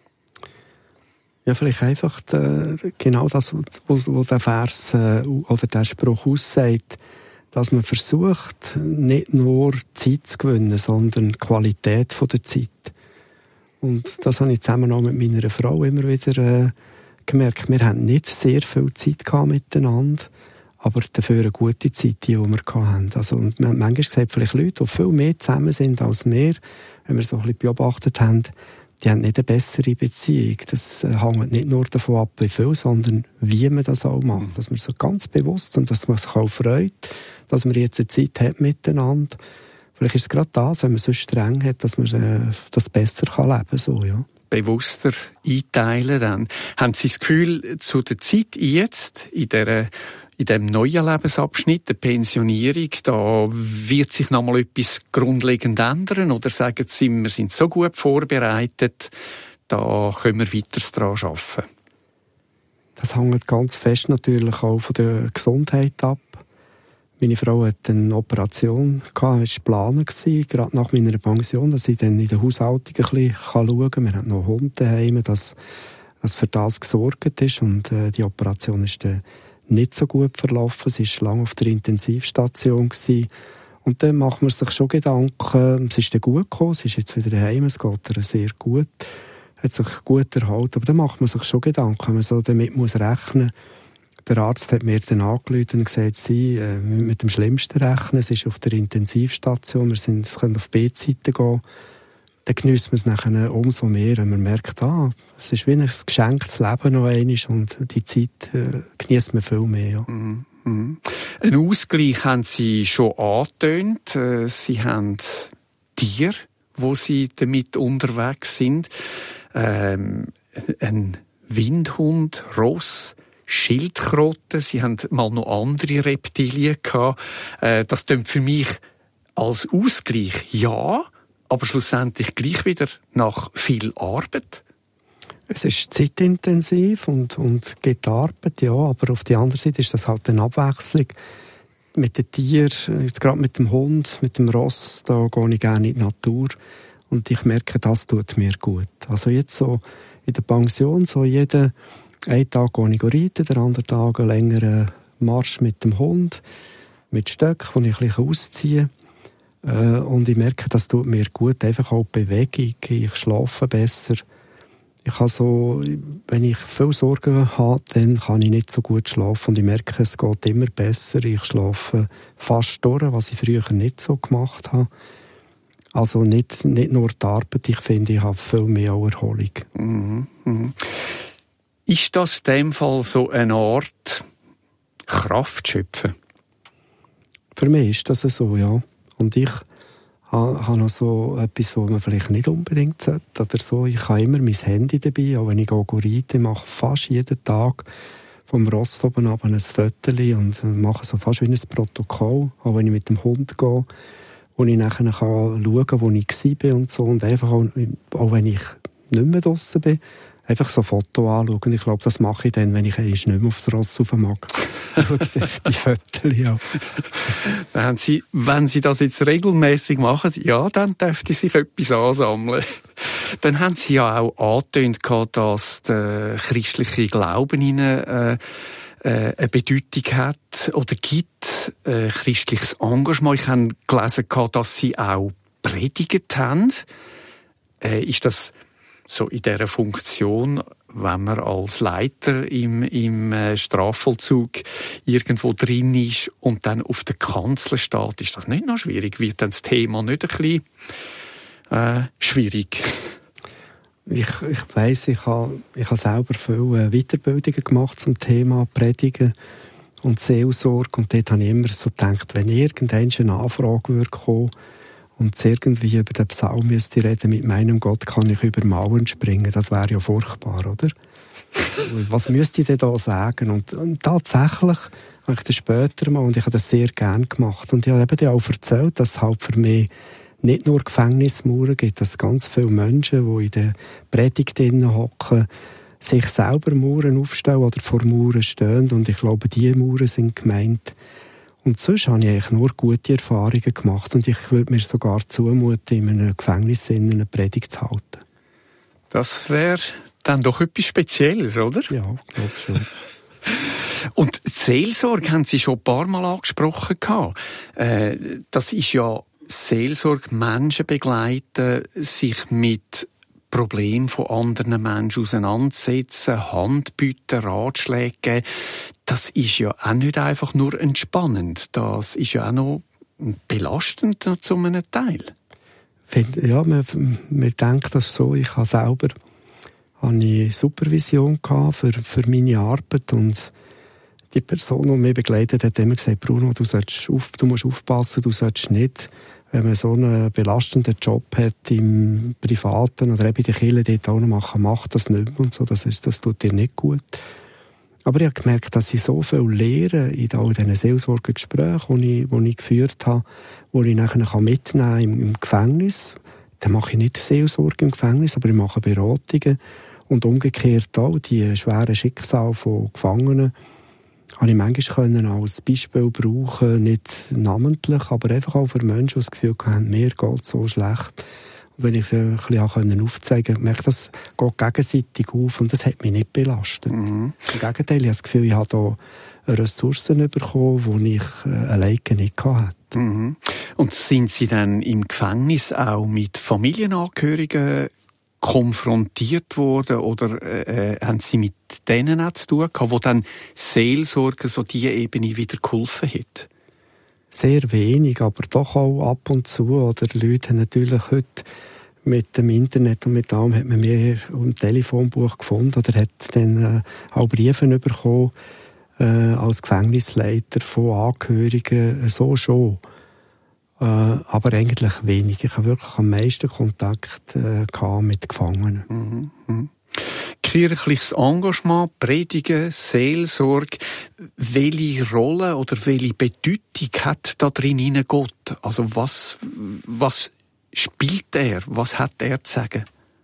Ja, vielleicht einfach de, genau das, was der Vers äh, oder der Spruch aussagt, dass man versucht, nicht nur Zeit zu gewinnen, sondern die Qualität von der Zeit. Und das habe ich zusammen auch mit meiner Frau immer wieder äh, gemerkt. Wir haben nicht sehr viel Zeit gehabt miteinander, aber dafür eine gute Zeit, die wir hatten. Also, und wir haben manchmal gesagt, vielleicht Leute, die viel mehr zusammen sind als wir, wenn wir so ein bisschen beobachtet haben, die haben nicht eine bessere Beziehung. Das hängt nicht nur davon ab, wie viel, sondern wie man das auch macht. Dass man so ganz bewusst und dass man sich auch freut, dass man jetzt eine Zeit hat miteinander. Vielleicht ist es gerade das, wenn man so streng hat, dass man äh, das besser kann leben kann. So, ja. Bewusster einteilen dann. Haben Sie das Gefühl, zu der Zeit jetzt, in dieser in dem neuen Lebensabschnitt, der Pensionierung, da wird sich noch mal etwas grundlegend ändern? Oder sagen Sie, wir sind so gut vorbereitet, da können wir weiter daran arbeiten? Das hängt ganz fest natürlich auch von der Gesundheit ab. Meine Frau hatte eine Operation gehabt, es war geplant, gerade nach meiner Pension, dass ich dann in der Haushaltung ein bisschen schauen kann. Wir haben noch Hunde daheim, dass, dass für das gesorgt ist. Und äh, die Operation ist dann nicht so gut verlaufen. Sie war lange auf der Intensivstation gewesen. Und dann macht man sich schon Gedanken, es ist dann gut gekommen, sie ist jetzt wieder daheim, es geht ihr sehr gut, hat sich gut erhalten. Aber dann macht man sich schon Gedanken, wenn man so damit muss rechnen muss. Der Arzt hat mir dann angerufen und gesagt, sie äh, mit dem Schlimmsten rechnen. Es ist auf der Intensivstation, wir sind, es können auf B-Seite gehen. Dann genießt man es nachher umso mehr, wenn man merkt, ah, es ist wie ein geschenktes Leben noch einmal und die Zeit äh, genießt man viel mehr. Ja. Mhm. Mhm. Ein Ausgleich haben Sie schon angetönt. Sie haben Tiere, wo Sie damit unterwegs sind. Ähm, ein Windhund, Ross, Schildkröte. Sie haben mal noch andere Reptilien gehabt. Äh, das klingt für mich als Ausgleich ja, aber schlussendlich gleich wieder nach viel Arbeit. Es ist zeitintensiv und, und gibt Arbeit, ja, aber auf der anderen Seite ist das halt eine Abwechslung. Mit den Tieren, jetzt gerade mit dem Hund, mit dem Ross, da gehe ich gerne in die Natur und ich merke, das tut mir gut. Also jetzt so in der Pension, so jeden einen Tag gehe ich reiten, den anderen Tag einen längeren Marsch mit dem Hund, mit Stöcken, wo ich ein bisschen ausziehen kann. Äh, und ich merke, das tut mir gut, einfach auch die Bewegung, ich schlafe besser. Ich habe so, wenn ich viel Sorgen habe, dann kann ich nicht so gut schlafen und ich merke, es geht immer besser. Ich schlafe fast durch, was ich früher nicht so gemacht habe. Also nicht, nicht nur die Arbeit, ich finde, ich habe viel mehr auch Erholung. Mhm, mhm. Ist das in dem Fall so eine Art Kraft schöpfen? Für mich ist das so, ja. Und ich habe noch so etwas, was man vielleicht nicht unbedingt sollte oder so. Ich habe immer mein Handy dabei, auch wenn ich reite, mache fast jeden Tag vom Ross oben ab ein Foto und mache so fast wie ein Protokoll, auch wenn ich mit dem Hund gehe, wo ich nachher schauen kann, wo ich war und so. Und einfach auch, auch wenn ich nicht mehr draussen bin, einfach so ein Foto anschauen. Ich glaube, das mache ich dann, wenn ich nicht mehr aufs Ross rauf mag. Die Fotos, ja. Wenn Sie, wenn Sie das jetzt regelmäßig machen, ja, dann dürfte sich etwas ansammeln. Dann haben Sie ja auch angetönt, dass der christliche Glauben Ihnen äh, äh, eine Bedeutung hat oder gibt, äh, christliches Engagement. Ich habe gelesen, dass Sie auch predigt haben. Äh, ist das so in dieser Funktion, wenn man als Leiter im, im äh, Strafvollzug irgendwo drin ist und dann auf der Kanzel steht, ist das nicht noch schwierig? Wird dann das Thema nicht ein bisschen äh, schwierig? Ich, ich weiss, ich habe ich habe selber viele Weiterbildungen gemacht zum Thema Predigen und Seelsorge und dort habe ich immer so gedacht, wenn irgendeine Anfrage würde kommen und es irgendwie über den Psalm müsste reden, mit meinem Gott kann ich über Mauern springen. Das wäre ja furchtbar, oder? Was müsste ich denn da sagen? Und, und tatsächlich habe ich das später mal, und ich habe das sehr gerne gemacht. Und ich habe eben auch erzählt, dass es halt für mich nicht nur Gefängnismauern gibt, dass es ganz viele Menschen, die in der Predigt hocken, sich selber Mauern aufstellen oder vor Mauern stehen. Und ich glaube, diese Mauern sind gemeint. Und sonst habe ich eigentlich nur gute Erfahrungen gemacht und ich würde mir sogar zumuten, in einem Gefängnis eine Predigt zu halten. Das wäre dann doch etwas Spezielles, oder? Ja, ich glaube schon. Und die Seelsorge haben Sie schon ein paar Mal angesprochen. Das ist ja Seelsorge, Menschen begleiten, sich mit Problemen von anderen Menschen auseinandersetzen, Hand bieten, Ratschläge geben. Das ist ja auch nicht einfach nur entspannend, das ist ja auch noch belastend zu einem Teil. Ja, man, man denkt das so. Ich habe selber eine Supervision gehabt für, für meine Arbeit und die Person, die mich begleitet hat, hat immer gesagt, Bruno, du, sollst auf, du musst aufpassen, du sollst nicht, wenn man so einen belastenden Job hat im Privaten oder eben in der Kirche dort auch noch machen, mach das nicht mehr und so, das, ist, das tut dir nicht gut. Aber ich habe gemerkt, dass ich so viel lehre in all diesen Seelsorgegesprächen, die ich, die ich geführt habe, die ich nachher mitnehmen kann im, im Gefängnis. Dann mache ich nicht Seelsorge im Gefängnis, aber ich mache Beratungen. Und umgekehrt auch die schweren Schicksale von Gefangenen. habe ich manchmal als Beispiel brauchen, nicht namentlich, aber einfach auch für Menschen, die das Gefühl haben, mir geht so schlecht. Und wenn ich ein bisschen aufzeigen konnte, merke das geht gegenseitig auf und das hat mich nicht belastet. Mhm. Im Gegenteil, ich habe das Gefühl, ich habe hier Ressourcen bekommen, die ich äh, alleine nicht hatte. Mhm. Und sind Sie dann im Gefängnis auch mit Familienangehörigen konfrontiert worden oder äh, haben Sie mit denen auch zu tun gehabt, wo dann Seelsorge so diese Ebene wieder geholfen hat? Sehr wenig, aber doch auch ab und zu. Oder Leute haben natürlich heute mit dem Internet und mit allem hat man mir im Telefonbuch gefunden oder hat dann äh, auch Briefe bekommen äh, als Gefängnisleiter von Angehörigen, so schon. Äh, aber eigentlich wenig. Ich habe wirklich am meisten Kontakt äh, gehabt mit Gefangenen. Mhm, mhm. Kirchliches Engagement, Predigen, Seelsorge. Welche Rolle oder welche Bedeutung hat da drin Gott? Also was, was spielt er? Was hat er zu sagen?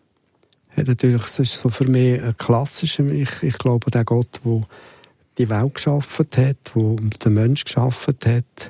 Ja, natürlich, das ist so für mich ein klassischer. Ich, ich glaube, der Gott, der die Welt geschaffen hat, der den Menschen geschaffen hat,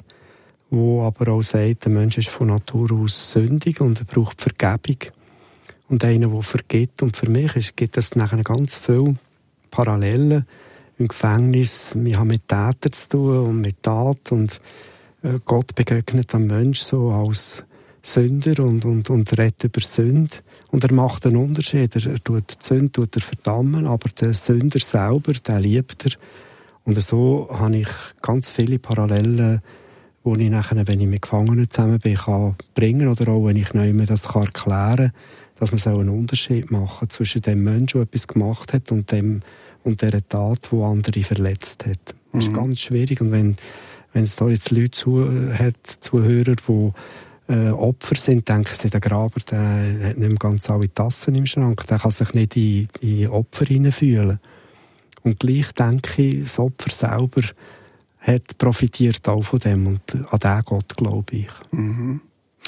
wo aber auch sagt, der Mensch ist von Natur aus sündig und er braucht Vergebung. Und einer, der vergibt. Und für mich ist, gibt es nachher ganz viele Parallelen im Gefängnis. Wir haben mit Tätern zu tun und mit Tat. Und äh, Gott begegnet dem Menschen so als Sünder und, und, und redet über Sünde. Und er macht einen Unterschied. Er, er tut die Sünde tut er verdammen, aber den Sünder selber, den liebt er. Und so habe ich ganz viele Parallelen, die ich nachher, wenn ich mit Gefangenen zusammen bin, kann bringen oder auch, wenn ich nicht mehr das kann erklären kann, dass man so einen Unterschied machen zwischen dem Menschen, der etwas gemacht hat, und dem und der Tat, die andere verletzt hat. Das ist mhm. ganz schwierig. Und wenn, wenn es da jetzt Leute zu, hat, Zuhörer, die äh, Opfer sind, denken sie, der Graber, der hat nicht mehr ganz alle Tassen im Schrank, der kann sich nicht in, in Opfer hineinfühlen. Und gleich denke ich, das Opfer selber hat profitiert auch von dem. Und an den Gott glaube ich. Mhm.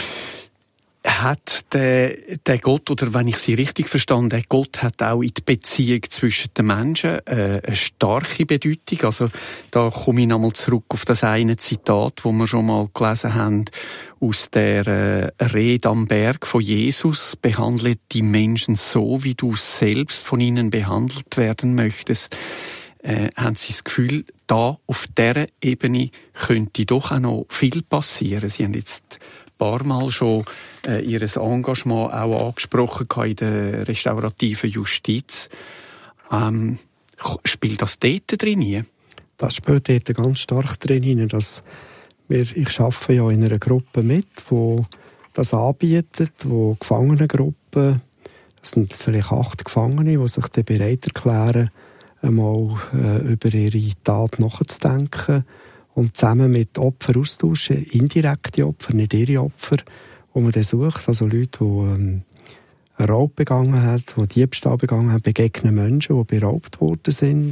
Hat der, der Gott, oder wenn ich Sie richtig verstanden habe, Gott hat auch in der Beziehung zwischen den Menschen äh, eine starke Bedeutung. Also da komme ich nochmal zurück auf das eine Zitat, das wir schon mal gelesen haben, aus der äh, Rede am Berg von Jesus: Behandle die Menschen so, wie du selbst von ihnen behandelt werden möchtest. Äh, haben Sie das Gefühl, da auf dieser Ebene könnte doch auch noch viel passieren? Sie haben jetzt ein paar Mal schon äh, Ihr Engagement auch angesprochen in der restaurativen Justiz. Ähm, spielt das dort drin? Das spielt dort ganz stark drin. Dass wir, ich arbeite ja in einer Gruppe mit, die das anbietet, wo Gefangenengruppen, das sind vielleicht acht Gefangene, die sich dann bereit erklären, einmal äh, über ihre Tat nachzudenken und zusammen mit Opfern austauschen, indirekte Opfer, nicht ihre Opfer, die man dann sucht. Also Leute, die ähm, einen Raub begangen haben, die Diebstahl begangen haben, begegnen Menschen, die beraubt worden sind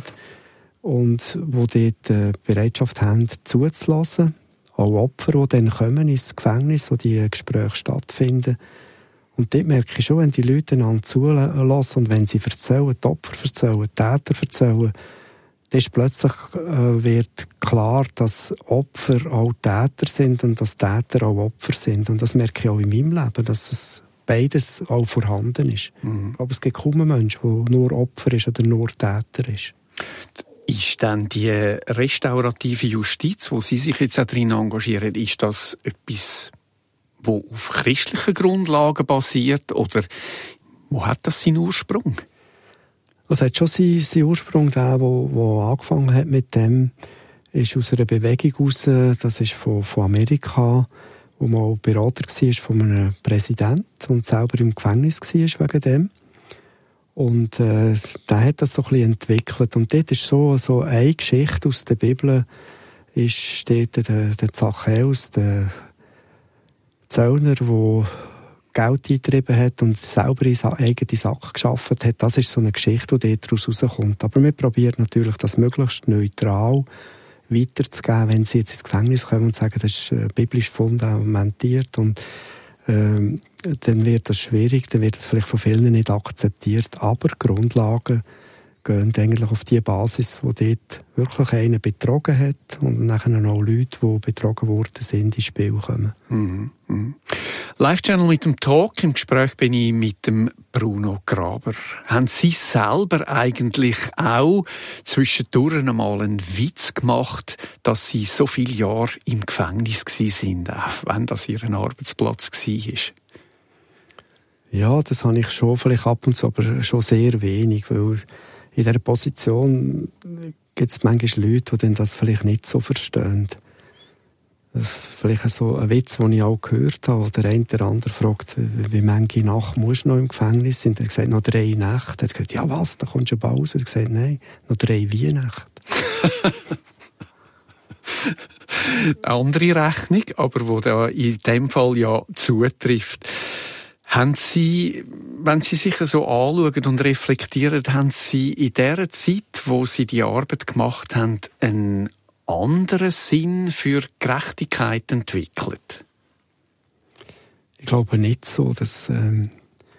und die dort äh, Bereitschaft haben, zuzulassen. Auch Opfer, die dann kommen ins Gefängnis, wo die Gespräche stattfinden. Und dort merke ich schon, wenn die Leute einander zulassen und wenn sie erzählen, die Opfer erzählen, die Täter erzählen, dann ist plötzlich äh, wird klar, dass Opfer auch Täter sind und dass Täter auch Opfer sind. Und das merke ich auch in meinem Leben, dass es beides auch vorhanden ist. Mhm. Aber es gibt kaum einen Menschen, der nur Opfer ist oder nur Täter ist. Ist dann die restaurative Justiz, wo Sie sich jetzt auch drin engagieren, ist das etwas, wo auf christlichen Grundlagen basiert, oder wo hat das seinen Ursprung? Es hat schon seinen, seinen Ursprung, der, wo, wo angefangen hat mit dem, ist aus einer Bewegung heraus, das ist von, von Amerika, wo man auch Berater war von einem Präsidenten und selber im Gefängnis war wegen dem. Und äh, der hat das so ein bisschen entwickelt. Und dort ist so, so eine Geschichte aus der Bibel, ist, steht der, der Zachäus, der Zöllner, der Geld eingetrieben hat und selber in seinen eigenen Sack geschaffen hat. Das ist so eine Geschichte, die daraus rauskommt. Aber wir probieren natürlich, das möglichst neutral weiterzugeben, wenn sie jetzt ins Gefängnis kommen und sagen, das ist äh, biblisch fundamentiert, und ähm, dann wird das schwierig, dann wird das vielleicht von vielen nicht akzeptiert. Aber Grundlagen gehen eigentlich auf die Basis, wo dort wirklich einen betrogen hat und nachher noch Leute, die betrogen worden sind, ins Spiel kommen. Mhm. Mhm. Live-Channel mit dem Talk. Im Gespräch bin ich mit dem Bruno Graber. Haben Sie selber eigentlich auch zwischendurch einmal einen Witz gemacht, dass Sie so viele Jahre im Gefängnis waren, auch wenn das Ihr Arbeitsplatz war? Ja, das habe ich schon, vielleicht ab und zu, aber schon sehr wenig, weil in dieser Position gibt es manchmal Leute, die das vielleicht nicht so verstehen. Das ist vielleicht so ein Witz, den ich auch gehört habe, wo der eine oder andere fragt, wie manche Nacht musst du noch im Gefängnis sein? Er hat gesagt, noch drei Nächte. Er hat gesagt, ja was, da kommst du bald raus. Er hat gesagt, nein, noch drei Weihnachten. Andere Rechnung, aber wo da in dem Fall ja zutrifft. Haben Sie, wenn Sie sich so anschauen und reflektieren, haben Sie in der Zeit, wo Sie die Arbeit gemacht haben, einen anderen Sinn für Gerechtigkeit entwickelt? Ich glaube nicht so, dass ähm,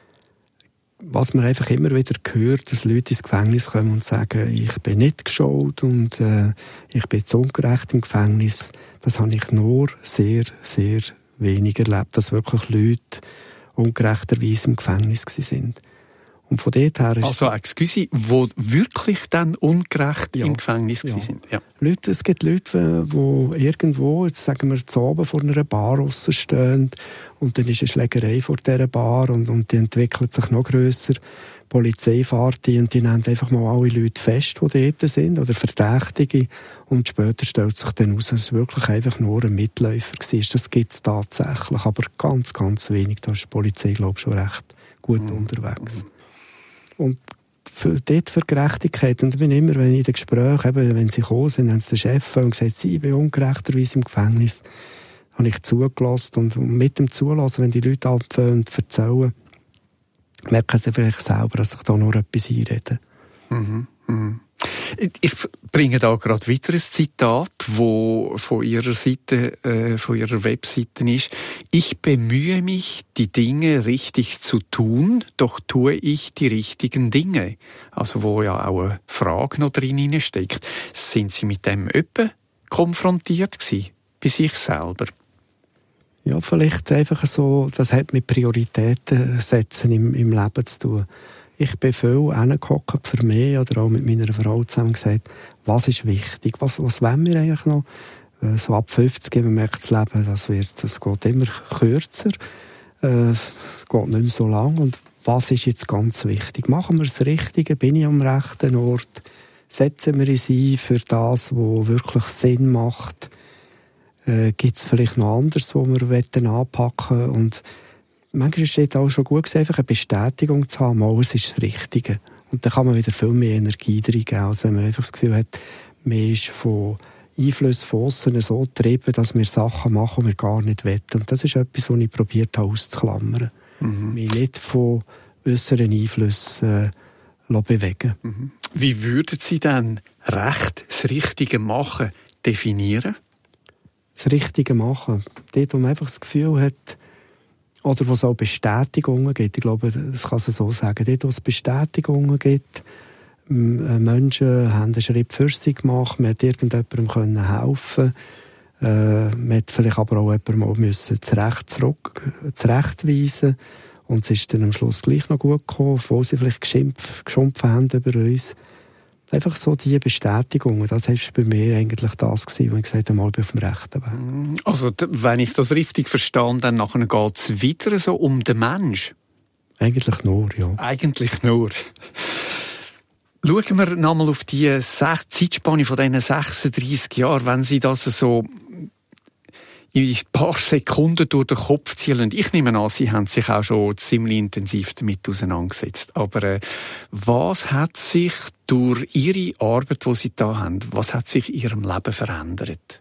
was man einfach immer wieder hört, dass Leute ins Gefängnis kommen und sagen, ich bin nicht geschaut und äh, ich bin zu ungerecht im Gefängnis. Das habe ich nur sehr, sehr wenig erlebt, dass wirklich Leute ungerechterweise im Gefängnis sind. Und von dort her ist also, excuse, wo wirklich dann ungerecht ja, im Gefängnis ja. sind. Ja. Leute, es gibt Leute, die irgendwo, jetzt sagen wir, zu oben vor einer Bar draussen stehen und dann ist eine Schlägerei vor dieser Bar und, und die entwickelt sich noch grösser. Die Polizei fährt die und die nimmt einfach mal alle Leute fest, die dort sind, oder Verdächtige. Und später stellt sich dann heraus, dass es wirklich einfach nur ein Mitläufer war. Das gibt es tatsächlich, aber ganz, ganz wenig. Da ist die Polizei, glaube ich, schon recht gut mhm. unterwegs. Und für, dort für Gerechtigkeit, und ich bin immer, wenn ich in den Gesprächen, eben, wenn sie gekommen sind, haben sie den Chef und gesagt, sie bin ungerechterweise im Gefängnis, habe ich zugelassen. Und mit dem Zulassen, wenn die Leute anfangen und erzählen, merken sie vielleicht selber, dass sich da noch etwas einreden. Mhm. Mhm. Ich bringe da gerade weiter ein Zitat, wo von Ihrer Seite, äh, von Ihrer Webseite ist. Ich bemühe mich, die Dinge richtig zu tun, doch tue ich die richtigen Dinge. Also wo ja auch eine Frage noch drin steckt. Sind Sie mit dem öppe konfrontiert gewesen, bei sich selber? Ja, vielleicht einfach so, das hat mit Prioritäten setzen im, im Leben zu tun. Ich bin viel hingehockt für mich oder auch mit meiner Frau zusammen gesagt, was ist wichtig, was, was wollen wir eigentlich noch? So ab fünfzig, man merkt das Leben, das, wird, das geht immer kürzer, es geht nicht mehr so lang. Und was ist jetzt ganz wichtig? Machen wir das Richtige? Bin ich am rechten Ort? Setzen wir uns ein für das, was wirklich Sinn macht? Äh, Gibt es vielleicht noch anderes, was wir anpacken wollen? Und manchmal ist es auch schon gut, einfach eine Bestätigung zu haben, mal, es ist das Richtige. Und dann kann man wieder viel mehr Energie reingeben, als wenn man einfach das Gefühl hat, man ist von Einflüssen von aussen so getrieben, dass wir Sachen machen, die wir gar nicht wollen. Und das ist etwas, was ich probiert habe auszuklammern. Mhm. Mich nicht von äußeren Einflüssen äh, bewegen. Mhm. Wie würden Sie denn Recht, das Richtige machen, definieren? Das Richtige machen. Dort, wo man einfach das Gefühl hat, oder wo es auch Bestätigungen gibt. Ich glaube, das kann man so sagen. Dort, wo es Bestätigungen gibt, Menschen haben einen Schritt für sich gemacht, man hat irgendjemandem können helfen können, äh, man hat vielleicht aber auch jemandem auch müssen zurecht zurück, zurechtweisen und es ist dann am Schluss gleich noch gut gekommen, obwohl sie vielleicht geschimpft, geschumpft haben über uns. Einfach so diese Bestätigungen, das war bei mir eigentlich das gewesen, wo ich gesagt habe, mal bin auf dem rechten Weg. Also, wenn ich das richtig verstehe, dann nachher geht es wieder so um den Mensch? Eigentlich nur, ja. Eigentlich nur. Schauen wir nochmal auf die Zeitspanne von diesen sechsunddreissig Jahren, wenn Sie das so in ein paar Sekunden durch den Kopf ziehen. Ich nehme an, Sie haben sich auch schon ziemlich intensiv damit auseinandergesetzt. Aber äh, was hat sich durch Ihre Arbeit, die Sie da haben, was hat sich in Ihrem Leben verändert?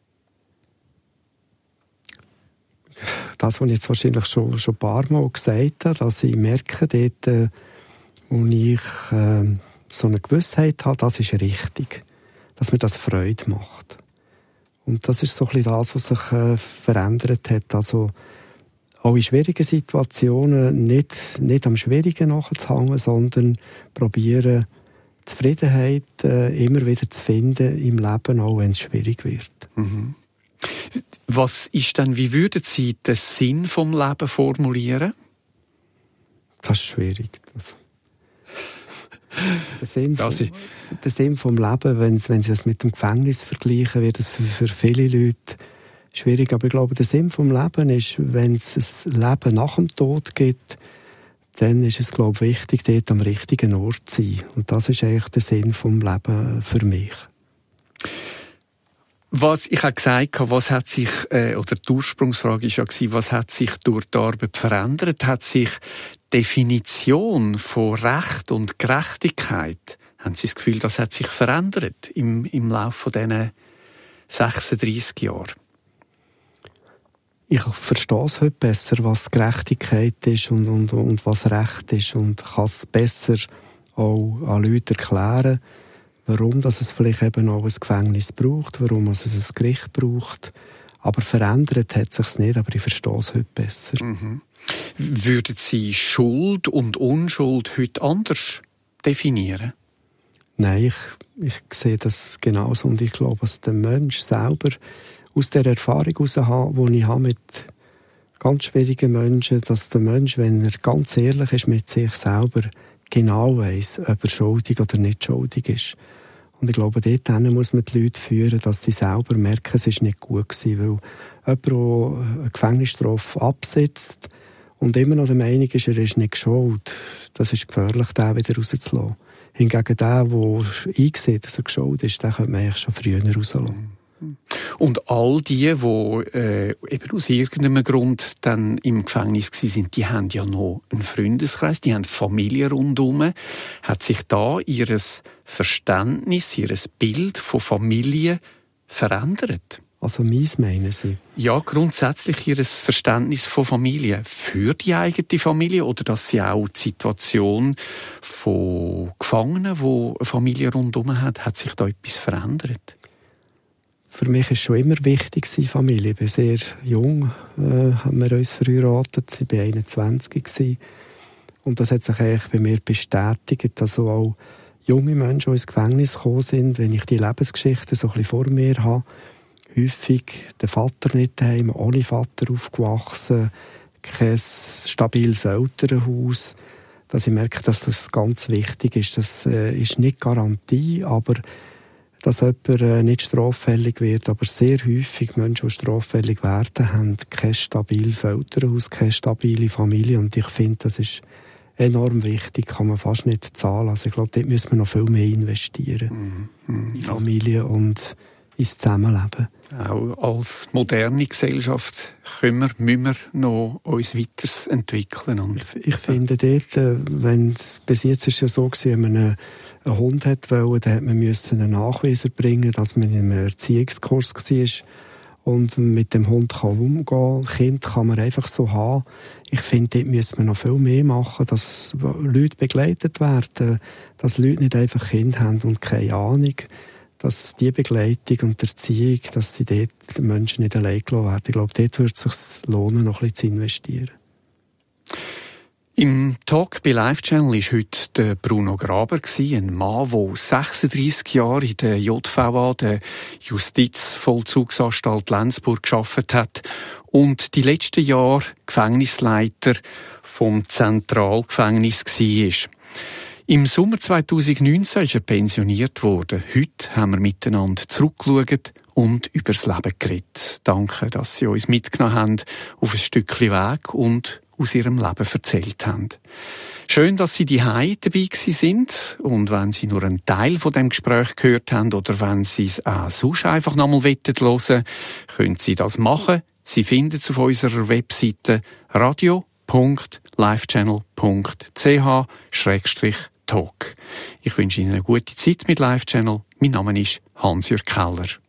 Das, was ich jetzt wahrscheinlich schon, schon ein paar Mal gesagt habe, dass ich merke, dort, äh, wo ich äh, so eine Gewissheit habe, das ist richtig. Dass mir das Freude macht. Und das ist so ein bisschen das, was sich äh, verändert hat. Also auch in schwierigen Situationen nicht, nicht am Schwierigen nachzuhängen, sondern probieren, Zufriedenheit äh, immer wieder zu finden im Leben, auch wenn es schwierig wird. Mhm. Was ist denn, wie würden Sie den Sinn vom Leben formulieren? Das ist schwierig. Das der, Sinn vom, der Sinn vom Leben, wenn, wenn Sie das mit dem Gefängnis vergleichen, wird das für, für viele Leute schwierig. Aber ich glaube, der Sinn vom Leben ist, wenn es ein Leben nach dem Tod gibt, dann ist es, glaube ich, wichtig, dort am richtigen Ort zu sein. Und das ist eigentlich der Sinn vom Leben für mich. Was ich habe gesagt, was hat sich, äh, oder die Ursprungsfrage war ja, was hat sich durch die Arbeit verändert? Hat sich die Definition von Recht und Gerechtigkeit, haben Sie das Gefühl, das hat sich verändert im, im Laufe dieser sechsunddreissig Jahre? Ich verstehe es heute besser, was Gerechtigkeit ist und, und, und was Recht ist, und kann es besser auch an Leute erklären, warum dass es vielleicht eben auch ein Gefängnis braucht, warum es ein Gericht braucht. Aber verändert hat es sich nicht, aber ich verstehe es heute besser. Mhm. Würden Sie Schuld und Unschuld heute anders definieren? Nein, ich, ich sehe das genauso, und ich glaube, dass der Mensch selber aus der Erfahrung heraus, die ich habe mit ganz schwierigen Menschen, dass der Mensch, wenn er ganz ehrlich ist mit sich selber, genau weiss, ob er schuldig oder nicht schuldig ist. Und ich glaube, dort muss man die Leute führen, dass sie selber merken, es war nicht gut gewesen. Weil jemand, der eine Gefängnisstrafe absitzt und immer noch der Meinung ist, er ist nicht schuld, das ist gefährlich, den wieder rauszulassen. Hingegen der, der einsieht, dass er schuld ist, den könnte man eigentlich schon früher rauslassen. Und all die, die äh, eben aus irgendeinem Grund dann im Gefängnis waren, die haben ja noch einen Freundeskreis, die haben Familie rundherum. Hat sich da ihr Verständnis, ihr Bild von Familie verändert? Also meins meinen Sie? Ja, grundsätzlich ihr Verständnis von Familie für die eigene Familie, oder dass sie auch die Situation von Gefangenen, die eine Familie rundherum hat, hat sich da etwas verändert? Für mich war schon immer wichtig, Familie. Ich bin sehr jung, äh, haben wir uns verheiratet. Ich war einundzwanzig gewesen. Und das hat sich eigentlich bei mir bestätigt, dass auch junge Menschen, die ins Gefängnis gekommen sind, wenn ich die Lebensgeschichte so ein bisschen vor mir habe, häufig der Vater nicht daheim, ohne Vater aufgewachsen, kein stabiles Elternhaus, dass ich merke, dass das ganz wichtig ist. Das äh, ist nicht Garantie, aber dass jemand äh, nicht straffällig wird, aber sehr häufig Menschen, die straffällig werden, haben kein stabiles Elternhaus, keine stabile Familie, und ich finde, das ist enorm wichtig, kann man fast nicht zahlen. Also ich glaube, dort müssen wir noch viel mehr investieren, mhm. Mhm. in Familie und ins Zusammenleben. Auch als moderne Gesellschaft können wir, müssen wir noch uns weiterentwickeln. Und ich, ich finde dort, äh, wenn bis jetzt ist es ja so gewesen, wenn man eine einen Hund hat wollen, dann hat man einen Nachweis erbringen, dass man in einem Erziehungskurs war und mit dem Hund kann umgehen kann. Kind kann man einfach so haben. Ich finde, dort müssen wir noch viel mehr machen, dass Leute begleitet werden, dass Leute nicht einfach Kinder haben und keine Ahnung, dass die Begleitung und die Erziehung, dass sie dort die Menschen nicht allein gelassen werden. Ich glaube, dort würde es sich lohnen, noch ein bisschen zu investieren. Im Talk bei Live Channel war heute der Bruno Graber, ein Mann, der sechsunddreissig Jahre in der J V A, der Justizvollzugsanstalt Lenzburg, gearbeitet hat und die letzten Jahre Gefängnisleiter vom Zentralgefängnis war. Im Sommer zweitausendneunzehn ist er pensioniert worden. Heute haben wir miteinander zurückgeschaut und über das Leben geredet. Danke, dass Sie uns mitgenommen haben auf ein Stückchen Weg und aus ihrem Leben erzählt haben. Schön, dass Sie daheim dabei sind, und wenn Sie nur einen Teil von dem Gespräch gehört haben oder wenn Sie es auch sonst einfach nochmal hören wollen, können Sie das machen. Sie finden es auf unserer Webseite radio punkt livechannel punkt c h schrägstrich talk. Ich wünsche Ihnen eine gute Zeit mit Live Channel. Mein Name ist Hans-Jürg Keller.